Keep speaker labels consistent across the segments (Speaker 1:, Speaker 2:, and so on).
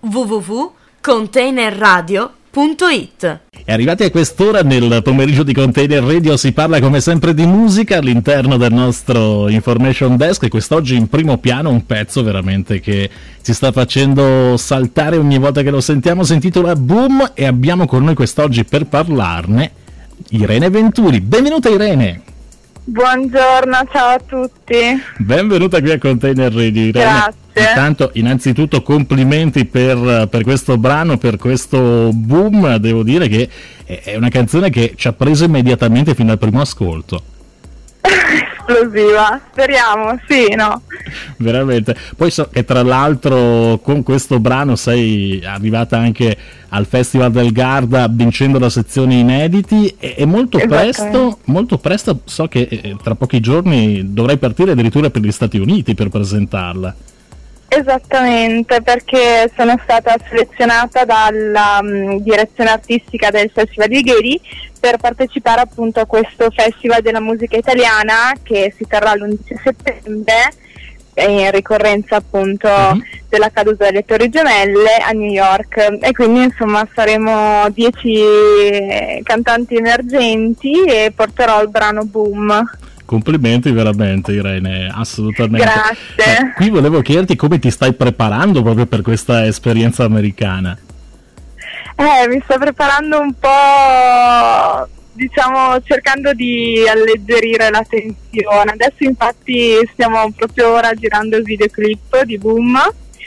Speaker 1: www.containerradio.it.
Speaker 2: E arrivati a quest'ora nel pomeriggio di Container Radio si parla come sempre di musica all'interno del nostro Information Desk, e quest'oggi in primo piano un pezzo veramente che ci sta facendo saltare ogni volta che lo sentiamo. Si intitola Boom e abbiamo con noi quest'oggi per parlarne Irene Venturi. Benvenuta Irene!
Speaker 3: Buongiorno, ciao a tutti.
Speaker 2: Benvenuta qui a Container Radio, Irene.
Speaker 3: Grazie.
Speaker 2: Intanto, innanzitutto complimenti per questo brano, per questo Boom. Devo dire che è una canzone che ci ha preso immediatamente fino al primo ascolto.
Speaker 3: Esplosiva, speriamo, sì, no?
Speaker 2: Veramente. Poi so che tra l'altro con questo brano sei arrivata anche al Festival del Garda vincendo la sezione inediti, e molto presto so che tra pochi giorni dovrai partire addirittura per gli Stati Uniti per presentarla.
Speaker 3: Esattamente, perché sono stata selezionata dalla direzione artistica del Festival di Gheri per partecipare appunto a questo Festival della musica italiana che si terrà l'11 settembre in ricorrenza appunto della caduta delle Torri Gemelle a New York, e quindi insomma saremo 10 cantanti emergenti e porterò il brano Boom.
Speaker 2: Complimenti veramente Irene, assolutamente.
Speaker 3: Grazie.
Speaker 2: Qui volevo chiederti come ti stai preparando proprio per questa esperienza americana.
Speaker 3: Mi sto preparando un po', diciamo, cercando di alleggerire la tensione. Adesso infatti stiamo proprio ora girando il videoclip di Boom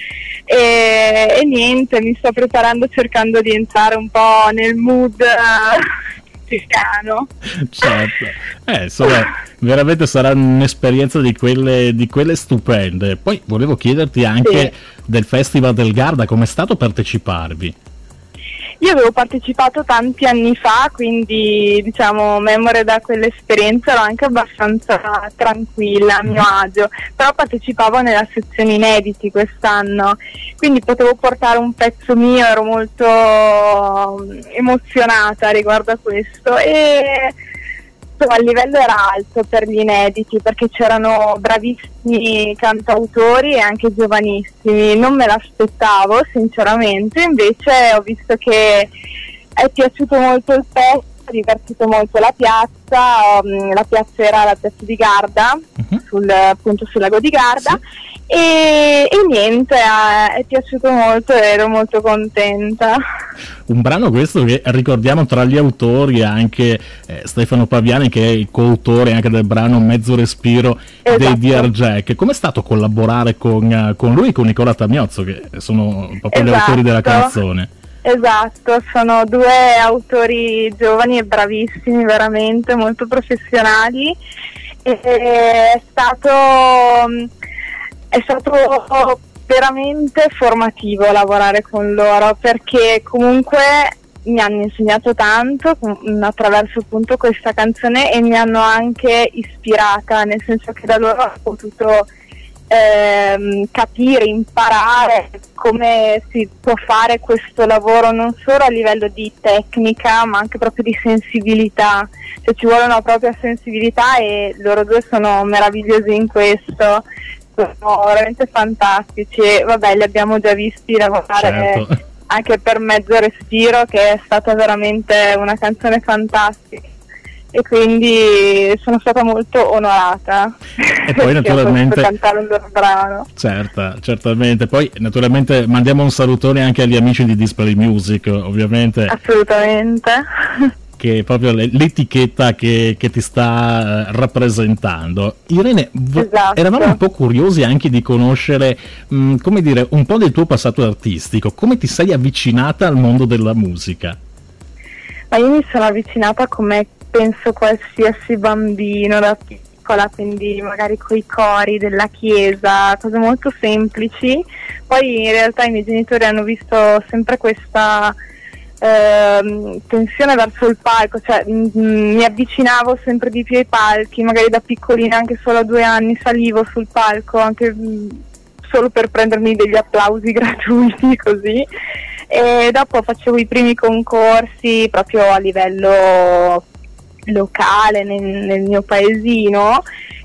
Speaker 3: e niente, mi sto preparando cercando di entrare un po' nel mood messicano.
Speaker 2: Certo, insomma, veramente sarà un'esperienza di quelle stupende. Poi volevo chiederti anche del Festival del Garda, com'è stato parteciparvi?
Speaker 3: Io avevo partecipato tanti anni fa, quindi diciamo memore da quell'esperienza, ero anche abbastanza tranquilla, a mio agio, però partecipavo nella sezione inediti quest'anno, quindi potevo portare un pezzo mio, ero molto emozionata riguardo a questo, e insomma il livello era alto per gli inediti perché c'erano bravissimi cantautori e anche giovanissimi. Non me l'aspettavo sinceramente, invece ho visto che è piaciuto molto il pezzo, ha divertito molto la piazza. La piazza era la piazza di Garda, appunto sul lago di Garda, e niente, è piaciuto molto e ero molto contenta.
Speaker 2: Un brano questo che ricordiamo tra gli autori anche Stefano Paviani, che è il coautore anche del brano Mezzo Respiro dei Dear Jack. Com'è stato collaborare con lui e con Nicola Tamiozzo, che sono proprio gli autori della canzone?
Speaker 3: Esatto, sono due autori giovani e bravissimi, veramente molto professionali, e è stato veramente formativo lavorare con loro, perché comunque mi hanno insegnato tanto attraverso appunto questa canzone e mi hanno anche ispirata, nel senso che da loro ho potuto capire, imparare come si può fare questo lavoro non solo a livello di tecnica ma anche proprio di sensibilità, cioè ci vuole una propria sensibilità e loro due sono meravigliosi in questo, sono veramente fantastici e vabbè li abbiamo già visti lavorare anche per Mezzo Respiro, che è stata veramente una canzone fantastica. E quindi sono stata molto onorata
Speaker 2: e poi naturalmente
Speaker 3: cantare un loro brano.
Speaker 2: Certamente. Poi naturalmente mandiamo un salutone anche agli amici di Display Music, ovviamente,
Speaker 3: assolutamente,
Speaker 2: che è proprio l'etichetta che ti sta rappresentando. Irene, eravamo un po' curiosi anche di conoscere come dire, un po' del tuo passato artistico, come ti sei avvicinata al mondo della musica?
Speaker 3: Ma io mi sono avvicinata come penso qualsiasi bambino da piccola, quindi magari coi cori della chiesa, cose molto semplici. Poi in realtà i miei genitori hanno visto sempre questa tensione verso il palco, cioè mi avvicinavo sempre di più ai palchi, magari da piccolina, anche solo a 2 anni salivo sul palco anche solo per prendermi degli applausi gratuiti così, e dopo facevo i primi concorsi proprio a livello locale nel mio paesino,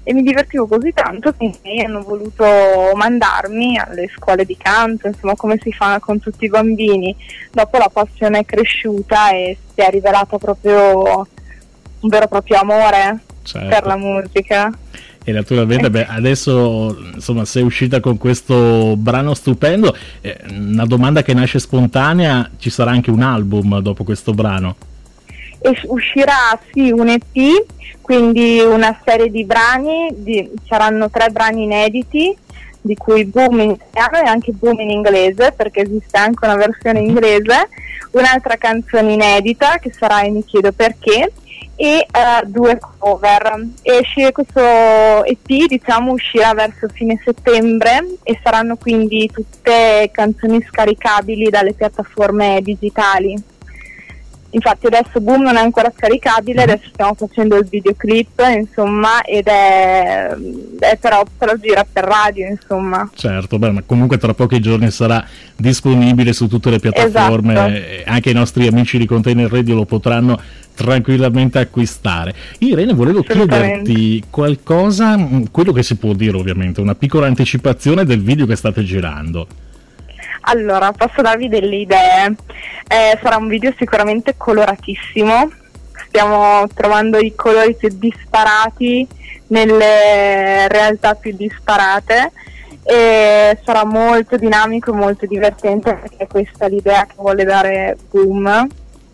Speaker 3: e mi divertivo così tanto che i miei hanno voluto mandarmi alle scuole di canto, insomma come si fa con tutti i bambini. Dopo la passione è cresciuta e si è rivelata proprio un vero e proprio amore, certo, per la musica.
Speaker 2: E naturalmente adesso insomma sei uscita con questo brano stupendo, una domanda che nasce spontanea: ci sarà anche un album dopo questo brano?
Speaker 3: E uscirà sì un EP, quindi una serie di brani, saranno 3 brani inediti, di cui Boom in italiano e anche Boom in inglese, perché esiste anche una versione inglese, un'altra canzone inedita che sarà E mi chiedo perché, e 2 cover. Esce questo EP, diciamo, uscirà verso fine settembre e saranno quindi tutte canzoni scaricabili dalle piattaforme digitali. Infatti adesso Boom non è ancora scaricabile, adesso stiamo facendo il videoclip, insomma, ed è però gira per radio, insomma.
Speaker 2: Certo, ma comunque tra pochi giorni sarà disponibile su tutte le piattaforme, esatto. Anche i nostri amici di Container Radio lo potranno tranquillamente acquistare. Irene, volevo chiederti qualcosa, quello che si può dire ovviamente, una piccola anticipazione del video che state girando.
Speaker 3: Allora, posso darvi delle idee. Sarà un video sicuramente coloratissimo, stiamo trovando i colori più disparati nelle realtà più disparate, e sarà molto dinamico e molto divertente, perché questa è l'idea che vuole dare Boom,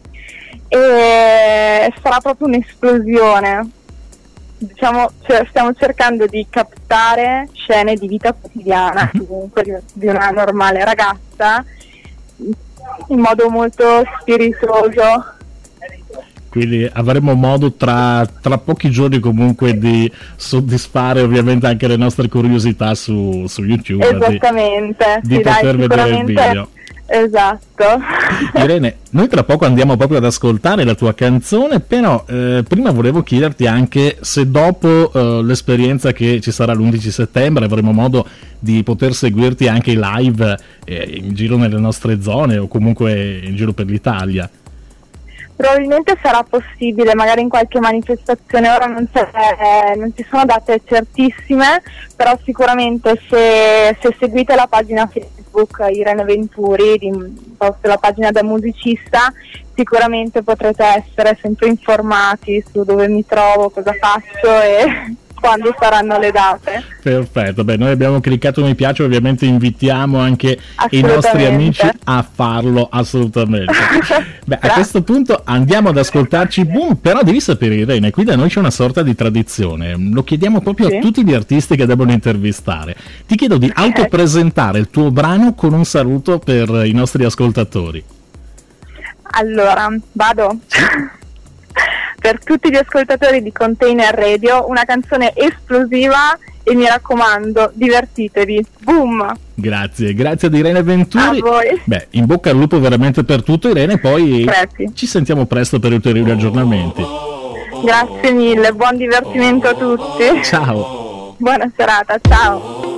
Speaker 3: e sarà proprio un'esplosione. Diciamo, stiamo cercando di captare scene di vita quotidiana comunque di una normale ragazza in modo molto spiritoso.
Speaker 2: Quindi avremo modo tra pochi giorni comunque di soddisfare ovviamente anche le nostre curiosità su YouTube.
Speaker 3: Esattamente,
Speaker 2: di poter vedere il video.
Speaker 3: Esatto.
Speaker 2: Irene, noi tra poco andiamo proprio ad ascoltare la tua canzone, però prima volevo chiederti anche se dopo l'esperienza che ci sarà l'11 settembre avremo modo di poter seguirti anche live in giro nelle nostre zone o comunque in giro per l'Italia.
Speaker 3: Probabilmente sarà possibile, magari in qualche manifestazione. Ora non ci sono date certissime, però sicuramente se seguite la pagina Facebook Irene Venturi, la pagina da musicista, sicuramente potrete essere sempre informati su dove mi trovo, cosa faccio e quando saranno le date.
Speaker 2: Perfetto, noi abbiamo cliccato mi piace, ovviamente invitiamo anche i nostri amici a farlo assolutamente. A questo punto andiamo ad ascoltarci Boom, però devi sapere Irene, qui da noi c'è una sorta di tradizione, lo chiediamo proprio a tutti gli artisti che devono intervistare. Ti chiedo di autopresentare il tuo brano con un saluto per i nostri ascoltatori.
Speaker 3: Allora, vado. Per tutti gli ascoltatori di Container Radio, una canzone esplosiva e mi raccomando, divertitevi. Boom! Grazie
Speaker 2: ad Irene Venturi.
Speaker 3: A voi.
Speaker 2: In bocca al lupo veramente per tutto Irene, poi
Speaker 3: Grazie.
Speaker 2: Ci sentiamo presto per ulteriori aggiornamenti.
Speaker 3: Grazie mille, buon divertimento a tutti.
Speaker 2: Ciao.
Speaker 3: Buona serata, ciao.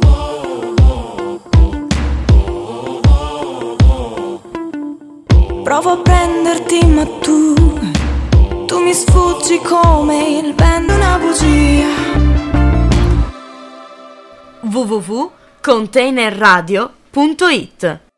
Speaker 1: Provo a prenderti ma tu mi sfuggi come il vento, una bugia.
Speaker 4: www.containerradio.it